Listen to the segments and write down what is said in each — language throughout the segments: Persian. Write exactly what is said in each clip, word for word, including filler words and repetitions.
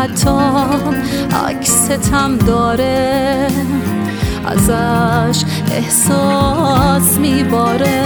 حتی عکستم داره، ازش احساس میباره.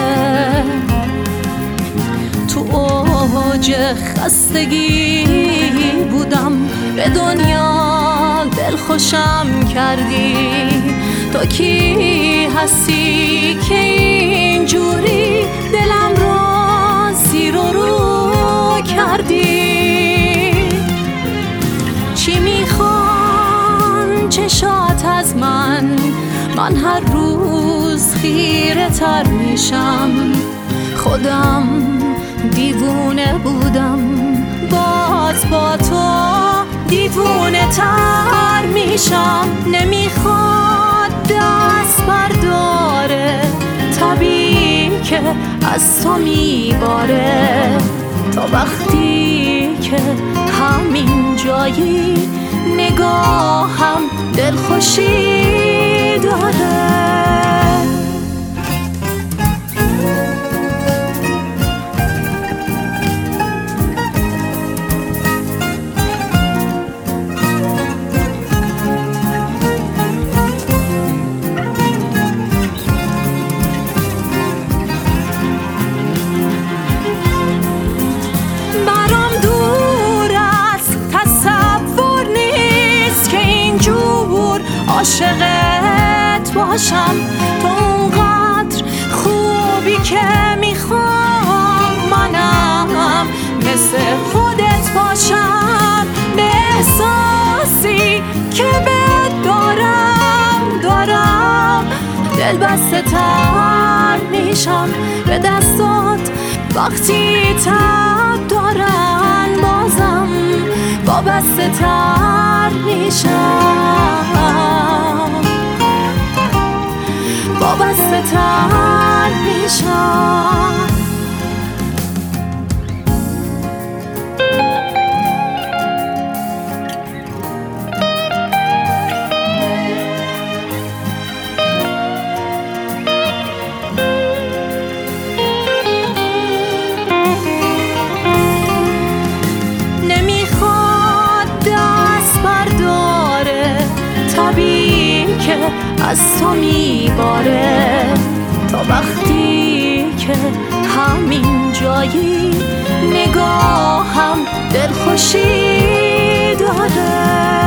تو اوج خستگی بودم، به دنیا دلخوشم کردی. تو کی هستی که اینجوری دلم را زیر و رو کردی؟ چی میخوان چشات از من؟ من هر روز خیره تر میشم. خودم دیوونه بودم، باز با تو دیوونه تر میشم. نمیخواد دست برداره، طبیعی که از تو میباره. تا وقتی که همین جایی نگاهم دلخوشی داره. عاشقت باشم، تو اونقدر خوبی که میخوام منم مثل خودت باشم. به احساسی که بهت دارم دارم دل بسته تر میشم. به دستات وقتی تب دارن بازم وابسته تر میشم، وابسته تر میشم. طبیعی که از تو میباره. تا وقتی که همین جایی نگاهم دلخوشی داره.